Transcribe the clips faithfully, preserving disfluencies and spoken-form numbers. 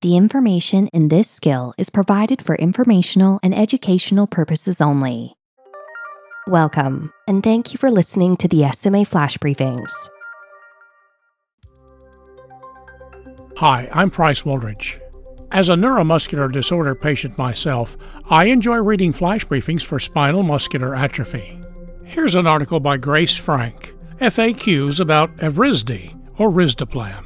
The information in this skill is provided for informational and educational purposes only. Welcome, and thank you for listening to the S M A Flash Briefings. Hi, I'm Price Woldridge. As a neuromuscular disorder patient myself, I enjoy reading flash briefings for spinal muscular atrophy. Here's an article by Grace Frank, F A Qs about Evrysdi, or Risdiplam.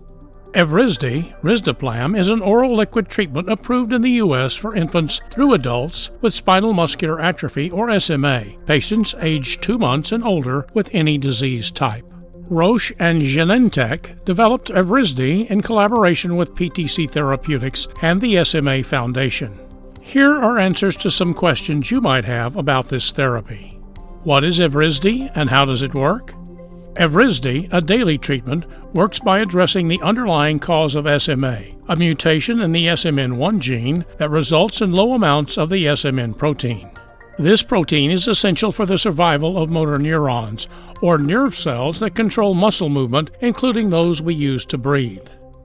Evrysdi, Risdiplam, is an oral liquid treatment approved in the U S for infants through adults with spinal muscular atrophy, or S M A, patients aged two months and older with any disease type. Roche and Genentech developed Evrysdi in collaboration with P T C Therapeutics and the S M A Foundation. Here are answers to some questions you might have about this therapy. What is Evrysdi and how does it work? Evrysdi, a daily treatment, works by addressing the underlying cause of S M A, a mutation in the S M N one gene that results in low amounts of the S M N protein. This protein is essential for the survival of motor neurons, or nerve cells that control muscle movement, including those we use to breathe.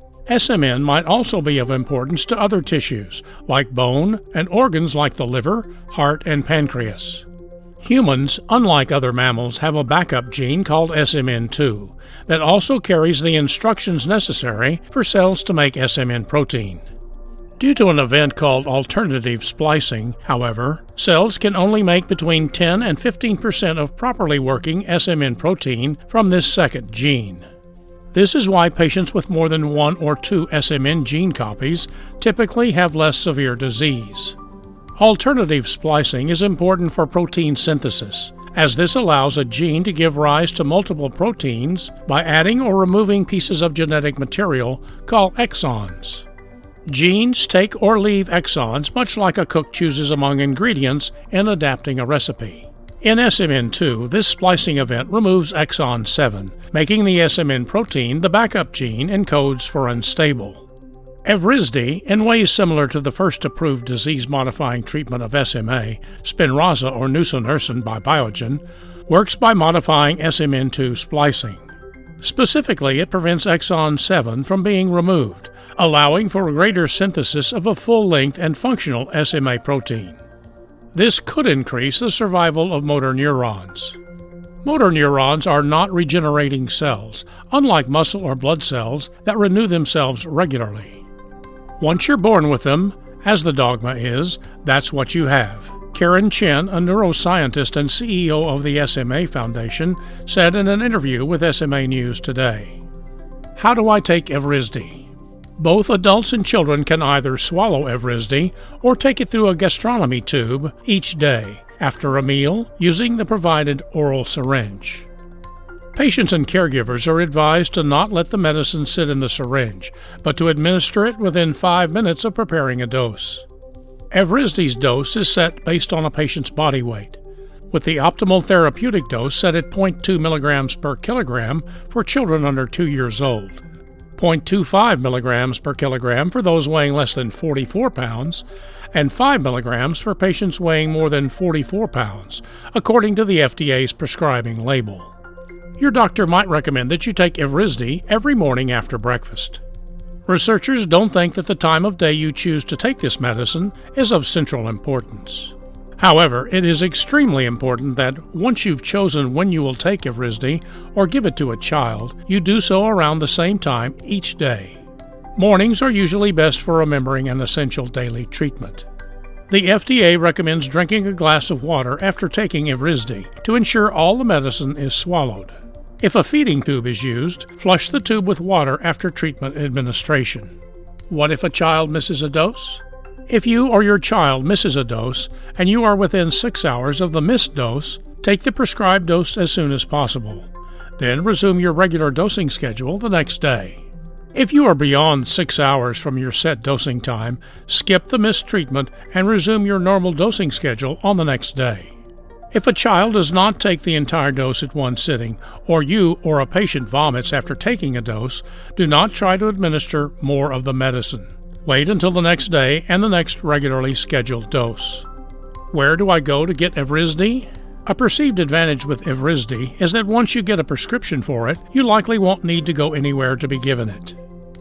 S M N might also be of importance to other tissues, like bone, and organs like the liver, heart, and pancreas. Humans, unlike other mammals, have a backup gene called S M N two that also carries the instructions necessary for cells to make S M N protein. Due to an event called alternative splicing, however, cells can only make between ten and fifteen percent of properly working S M N protein from this second gene. This is why patients with more than one or two S M N gene copies typically have less severe disease. Alternative splicing is important for protein synthesis, as this allows a gene to give rise to multiple proteins by adding or removing pieces of genetic material called exons. Genes take or leave exons much like a cook chooses among ingredients in adapting a recipe. In S M N two, this splicing event removes exon seven, making the S M N protein the backup gene and codes for unstable. Evrysdi, in ways similar to the first approved disease-modifying treatment of S M A, Spinraza or nusinersen by Biogen, works by modifying S M N two splicing. Specifically, it prevents exon seven from being removed, allowing for greater synthesis of a full-length and functional S M A protein. This could increase the survival of motor neurons. Motor neurons are not regenerating cells, unlike muscle or blood cells that renew themselves regularly. Once you're born with them, as the dogma is, that's what you have. Karen Chen, a neuroscientist and C E O of the S M A Foundation, said in an interview with S M A News Today. How do I take Evrysdi? Both adults and children can either swallow Evrysdi or take it through a gastronomy tube each day after a meal using the provided oral syringe. Patients and caregivers are advised to not let the medicine sit in the syringe, but to administer it within five minutes of preparing a dose. Evrysdi's dose is set based on a patient's body weight, with the optimal therapeutic dose set at zero point two milligrams per kilogram for children under two years old, zero point two five milligrams per kilogram for those weighing less than forty-four pounds, and five milligrams for patients weighing more than forty-four pounds, according to the F D A's prescribing label. Your doctor might recommend that you take Evrysdi every morning after breakfast. Researchers don't think that the time of day you choose to take this medicine is of central importance. However, it is extremely important that once you've chosen when you will take Evrysdi or give it to a child, you do so around the same time each day. Mornings are usually best for remembering an essential daily treatment. The F D A recommends drinking a glass of water after taking Evrysdi to ensure all the medicine is swallowed. If a feeding tube is used, flush the tube with water after treatment administration. What if a child misses a dose? If you or your child misses a dose and you are within six hours of the missed dose, take the prescribed dose as soon as possible. Then resume your regular dosing schedule the next day. If you are beyond six hours from your set dosing time, skip the missed treatment and resume your normal dosing schedule on the next day. If a child does not take the entire dose at one sitting, or you or a patient vomits after taking a dose, do not try to administer more of the medicine. Wait until the next day and the next regularly scheduled dose. Where do I go to get Evrysdi? A perceived advantage with Evrysdi is that once you get a prescription for it, you likely won't need to go anywhere to be given it.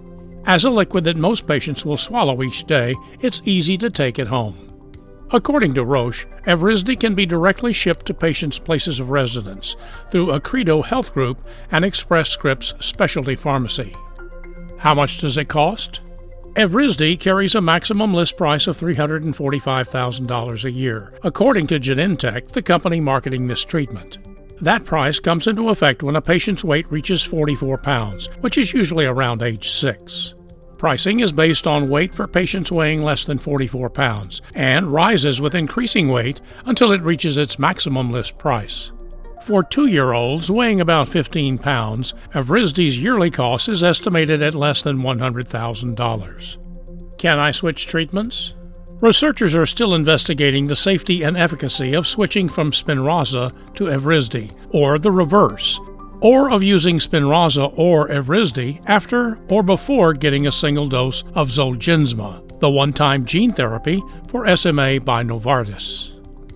As a liquid that most patients will swallow each day, it's easy to take at home. According to Roche, Evrysdi can be directly shipped to patients' places of residence through Accredo Health Group and Express Scripts Specialty Pharmacy. How much does it cost? Evrysdi carries a maximum list price of three hundred forty-five thousand dollars a year, according to Genentech, the company marketing this treatment. That price comes into effect when a patient's weight reaches forty-four pounds, which is usually around age six. Pricing is based on weight for patients weighing less than forty-four pounds and rises with increasing weight until it reaches its maximum list price. For two-year-olds weighing about fifteen pounds, Evrysdi's yearly cost is estimated at less than one hundred thousand dollars. Can I switch treatments? Researchers are still investigating the safety and efficacy of switching from Spinraza to Evrysdi, or the reverse, or of using Spinraza or Evrysdi after or before getting a single dose of Zolgensma, the one-time gene therapy for S M A by Novartis.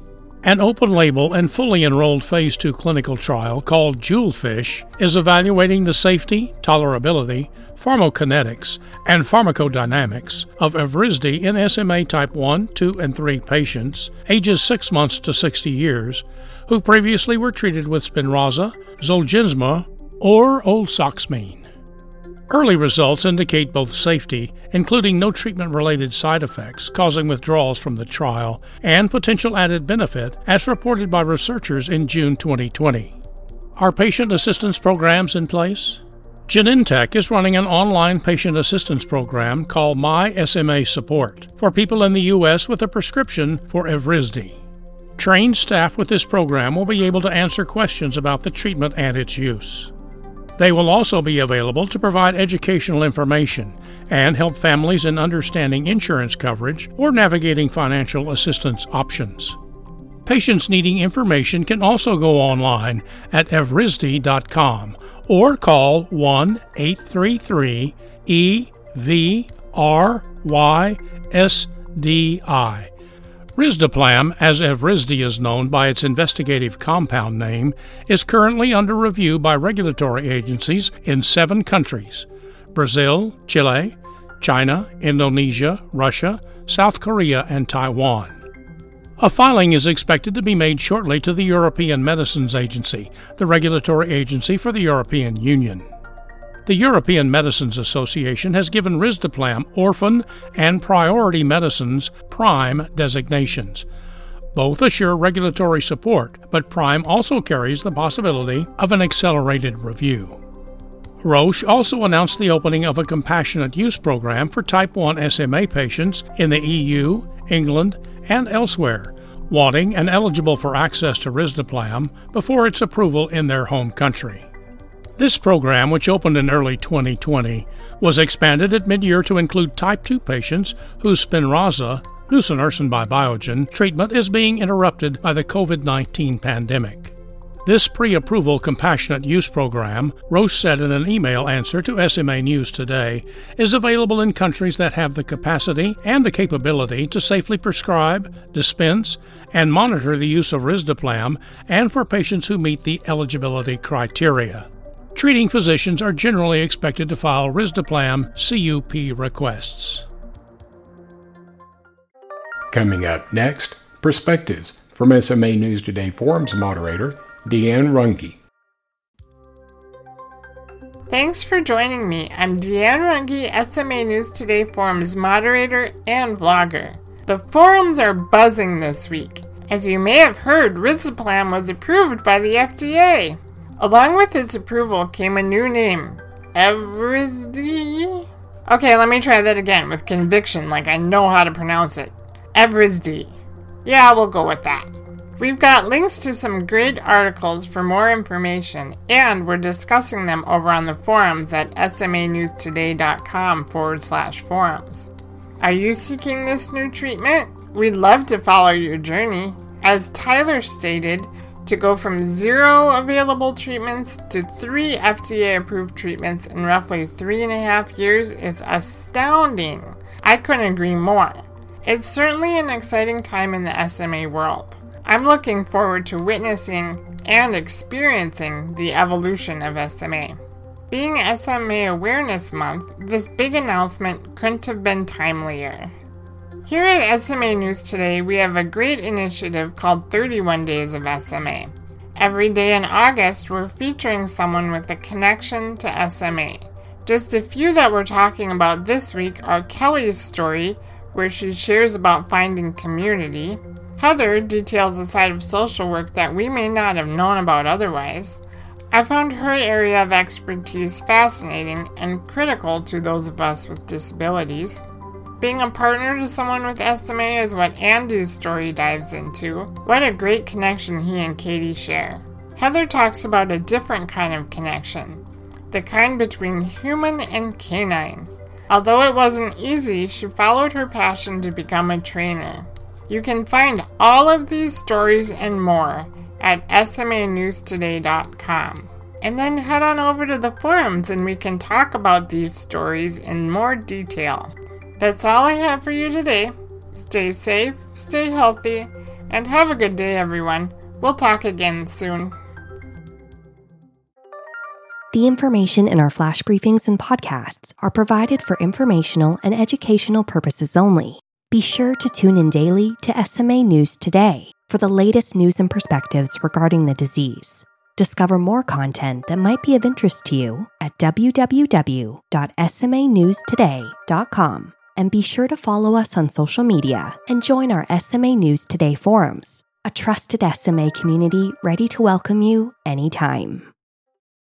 An open-label and fully enrolled phase two clinical trial called JEWELFISH is evaluating the safety, tolerability, pharmacokinetics, and pharmacodynamics of Evrysdi in S M A type one, two, and three patients, ages six months to sixty years, who previously were treated with Spinraza, Zolgensma, or Olzoximine. Early results indicate both safety, including no treatment-related side effects causing withdrawals from the trial, and potential added benefit, as reported by researchers in June twenty twenty. Are patient assistance programs in place? Genentech is running an online patient assistance program called My S M A Support for people in the U S with a prescription for Evrysdi. Trained staff with this program will be able to answer questions about the treatment and its use. They will also be available to provide educational information and help families in understanding insurance coverage or navigating financial assistance options. Patients needing information can also go online at evrysdi dot com or call one eight three three E V R Y S D I. Risdiplam, as Evrysdi is known by its investigative compound name, is currently under review by regulatory agencies in seven countries: Brazil, Chile, China, Indonesia, Russia, South Korea, and Taiwan. A filing is expected to be made shortly to the European Medicines Agency, the regulatory agency for the European Union. The European Medicines Association has given Risdiplam Orphan and Priority Medicines Prime designations. Both assure regulatory support, but Prime also carries the possibility of an accelerated review. Roche also announced the opening of a compassionate use program for type one S M A patients in the E U, England, and elsewhere, wanting and eligible for access to Risdiplam before its approval in their home country. This program, which opened in early twenty twenty, was expanded at mid-year to include type two patients whose Spinraza, nusinersen by Biogen, treatment is being interrupted by the covid nineteen pandemic. This pre-approval compassionate use program, Roche said in an email answer to S M A News Today, is available in countries that have the capacity and the capability to safely prescribe, dispense, and monitor the use of Risdiplam, and for patients who meet the eligibility criteria. Treating physicians are generally expected to file Risdiplam C U P requests. Coming up next, Perspectives from S M A News Today Forums moderator, Deanne Runge. Thanks for joining me. I'm Deanne Runge, S M A News Today Forums moderator and vlogger. The forums are buzzing this week. As you may have heard, Risdiplam was approved by the F D A. Along with its approval came a new name, Evrysdi. Okay, let me try that again with conviction like I know how to pronounce it. Evrysdi. Yeah, we'll go with that. We've got links to some great articles for more information, and we're discussing them over on the forums at smanewstoday.com forward slash forums. Are you seeking this new treatment? We'd love to follow your journey. As Tyler stated, to go from zero available treatments to three F D A-approved treatments in roughly three and a half years is astounding. I couldn't agree more. It's certainly an exciting time in the S M A world. I'm looking forward to witnessing and experiencing the evolution of S M A. Being S M A Awareness Month, this big announcement couldn't have been timelier. Here at S M A News Today, we have a great initiative called thirty-one Days of S M A. Every day in August, we're featuring someone with a connection to S M A. Just a few that we're talking about this week are Kelly's story, where she shares about finding community. Heather details a side of social work that we may not have known about otherwise. I found her area of expertise fascinating and critical to those of us with disabilities. Being a partner to someone with S M A is what Andy's story dives into. What a great connection he and Katie share. Heather talks about a different kind of connection, the kind between human and canine. Although it wasn't easy, she followed her passion to become a trainer. You can find all of these stories and more at S M A news today dot com. And then head on over to the forums and we can talk about these stories in more detail. That's all I have for you today. Stay safe, stay healthy, and have a good day, everyone. We'll talk again soon. The information in our flash briefings and podcasts are provided for informational and educational purposes only. Be sure to tune in daily to S M A News Today for the latest news and perspectives regarding the disease. Discover more content that might be of interest to you at w w w dot s m a news today dot com, and be sure to follow us on social media and join our S M A News Today forums, a trusted S M A community ready to welcome you anytime.